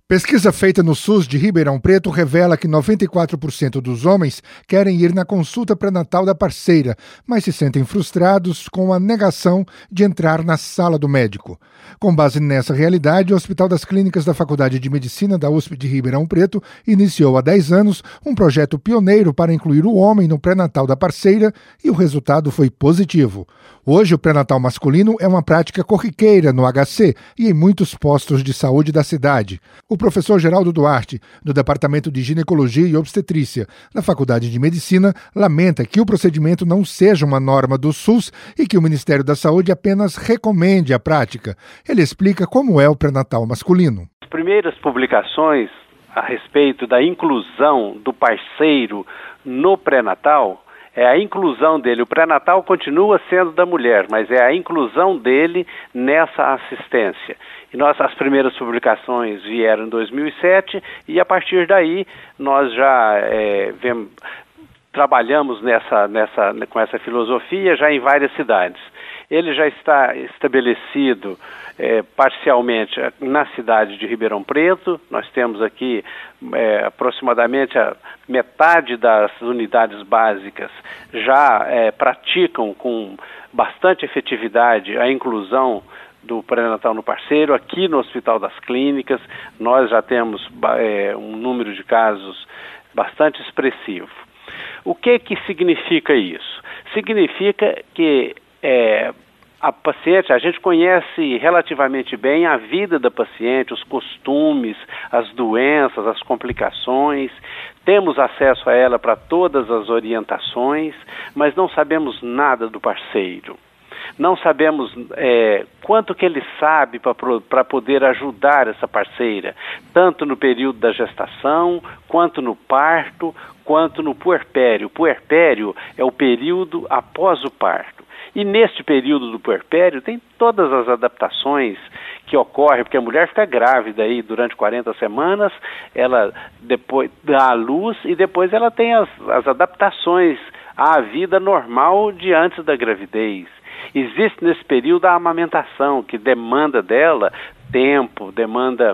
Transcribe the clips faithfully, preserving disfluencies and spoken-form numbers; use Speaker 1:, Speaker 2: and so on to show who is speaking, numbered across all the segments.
Speaker 1: Pesquisa feita no SUS de Ribeirão Preto revela que noventa e quatro por cento dos homens querem ir na consulta pré-natal da parceira, mas se sentem frustrados com a negação de entrar na sala do médico. Com base nessa realidade, o Hospital das Clínicas da Faculdade de Medicina da U S P de Ribeirão Preto iniciou há dez anos um projeto pioneiro para incluir o homem no pré-natal da parceira e o resultado foi positivo. Hoje, o pré-natal masculino é uma prática corriqueira no H C e em muitos postos de saúde da cidade. O professor Geraldo Duarte, do Departamento de Ginecologia e Obstetrícia da Faculdade de Medicina, lamenta que o procedimento não seja uma norma do SUS e que o Ministério da Saúde apenas recomende a prática. Ele explica como é o pré-natal masculino.
Speaker 2: As primeiras publicações a respeito da inclusão do parceiro no pré-natal é a inclusão dele. O pré-natal continua sendo da mulher, mas é a inclusão dele nessa assistência. E nós, as primeiras publicações vieram em dois mil e sete e a partir daí nós já é, vem, trabalhamos nessa, nessa, com essa filosofia já em várias cidades. Ele já está estabelecido é, parcialmente na cidade de Ribeirão Preto. Nós temos aqui é, aproximadamente a metade das unidades básicas já é, praticam com bastante efetividade a inclusão do pré-natal no parceiro. Aqui no Hospital das Clínicas nós já temos é, um número de casos bastante expressivo. O que que significa isso? Significa que É, a paciente, a gente conhece relativamente bem a vida da paciente, os costumes, as doenças, as complicações, temos acesso a ela para todas as orientações, mas não sabemos nada do parceiro. Não sabemos é, quanto que ele sabe para poder ajudar essa parceira, tanto no período da gestação, quanto no parto, quanto no puerpério. O puerpério é o período após o parto. E neste período do puerpério tem todas as adaptações que ocorrem, porque a mulher fica grávida aí durante quarenta semanas, ela depois dá à luz e depois ela tem as, as adaptações à vida normal de antes da gravidez. Existe nesse período a amamentação, que demanda dela tempo, demanda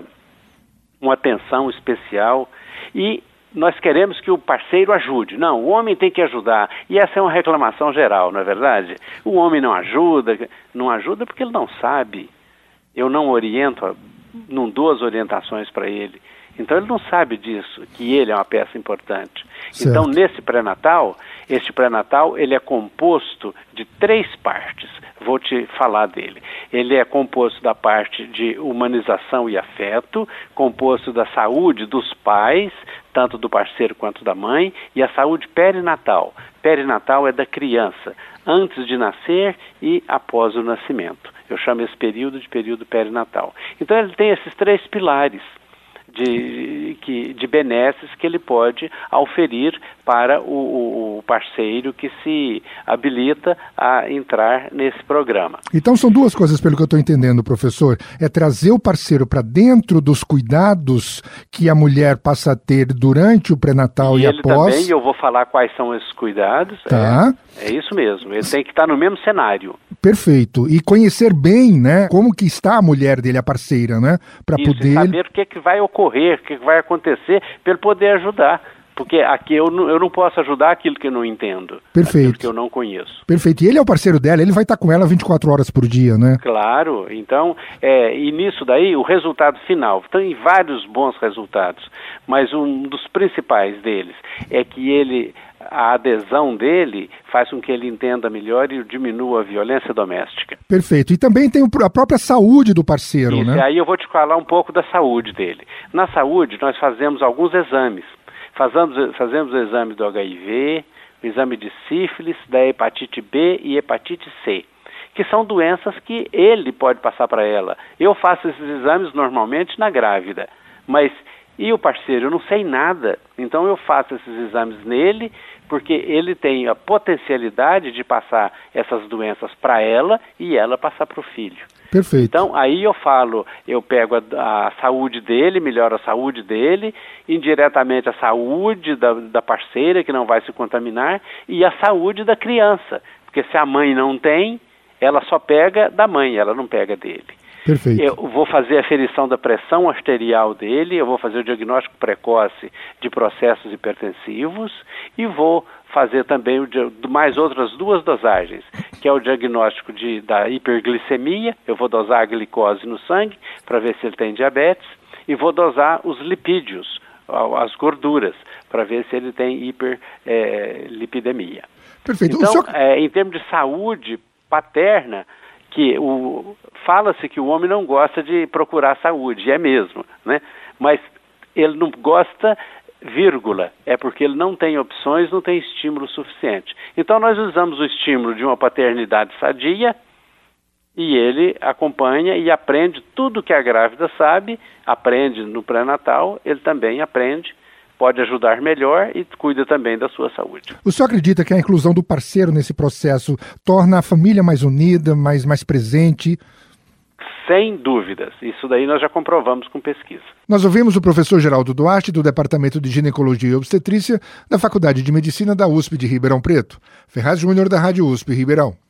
Speaker 2: uma atenção especial e nós queremos que o parceiro ajude. Não, o homem tem que ajudar. E essa é uma reclamação geral, não é verdade? O homem não ajuda, não ajuda porque ele não sabe. Eu não oriento, não dou as orientações para ele. Então ele não sabe disso, que ele é uma peça importante. Certo. Então nesse pré-natal, este pré-natal ele é composto de três partes. Vou te falar dele. Ele é composto da parte de humanização e afeto, composto da saúde dos pais, tanto do parceiro quanto da mãe, e a saúde perinatal. Perinatal é da criança, antes de nascer e após o nascimento. Eu chamo esse período de período perinatal. Então ele tem esses três pilares de, que, de benesses que ele pode auferir para o, o parceiro que se habilita a entrar nesse programa.
Speaker 1: Então são duas coisas, pelo que eu estou entendendo, professor. É trazer o parceiro para dentro dos cuidados que a mulher passa a ter durante o pré-natal e,
Speaker 2: e ele
Speaker 1: após.
Speaker 2: Também, eu vou falar quais são esses cuidados.
Speaker 1: Tá.
Speaker 2: É, é isso mesmo, ele tem que estar no mesmo cenário.
Speaker 1: Perfeito. E conhecer bem, né, como que está a mulher dele, a parceira, né? Para poder...
Speaker 2: E saber o que, que vai ocorrer, o que, que vai acontecer, para ele poder ajudar. Porque aqui eu não, eu não posso ajudar aquilo que eu não entendo.
Speaker 1: Perfeito.
Speaker 2: Aquilo que eu não conheço.
Speaker 1: Perfeito. E ele é o parceiro dela, ele vai estar com ela vinte e quatro horas por dia, né?
Speaker 2: Claro. Então, é, e nisso daí, o resultado final, tem vários bons resultados, mas um dos principais deles é que ele, a adesão dele faz com que ele entenda melhor e diminua a violência doméstica.
Speaker 1: Perfeito. E também tem a própria saúde do parceiro,
Speaker 2: Isso,
Speaker 1: né?
Speaker 2: E aí eu vou te falar um pouco da saúde dele. Na saúde, nós fazemos alguns exames. Fazemos, fazemos o exame do H I V, o exame de sífilis, da hepatite B e hepatite C, que são doenças que ele pode passar para ela. Eu faço esses exames normalmente na grávida, mas e o parceiro? Eu não sei nada, então eu faço esses exames nele, porque ele tem a potencialidade de passar essas doenças para ela e ela passar para o filho.
Speaker 1: Perfeito.
Speaker 2: Então, aí eu falo, eu pego a, a saúde dele, melhoro a saúde dele, indiretamente a saúde da, da parceira, que não vai se contaminar, e a saúde da criança, porque se a mãe não tem, ela só pega da mãe, ela não pega dele.
Speaker 1: Perfeito.
Speaker 2: Eu vou fazer a aferição da pressão arterial dele, eu vou fazer o diagnóstico precoce de processos hipertensivos e vou fazer também o, mais outras duas dosagens, que é o diagnóstico de, da hiperglicemia, eu vou dosar a glicose no sangue para ver se ele tem diabetes, e vou dosar os lipídios, as gorduras, para ver se ele tem hiperlipidemia. É,
Speaker 1: Perfeito.
Speaker 2: Então,
Speaker 1: senhor...
Speaker 2: é, em termos de saúde paterna, que o, fala-se que o homem não gosta de procurar saúde, é mesmo, né? Mas ele não gosta, vírgula, é porque ele não tem opções, não tem estímulo suficiente. Então nós usamos o estímulo de uma paternidade sadia e ele acompanha e aprende tudo que a grávida sabe, aprende no pré-natal, ele também aprende, pode ajudar melhor e cuida também da sua saúde.
Speaker 1: O senhor acredita que a inclusão do parceiro nesse processo torna a família mais unida, mais, mais presente?
Speaker 2: Sem dúvidas. Isso daí nós já comprovamos com pesquisa.
Speaker 1: Nós ouvimos o professor Geraldo Duarte, do Departamento de Ginecologia e Obstetrícia da Faculdade de Medicina da U S P de Ribeirão Preto. Ferraz Júnior, da Rádio U S P Ribeirão.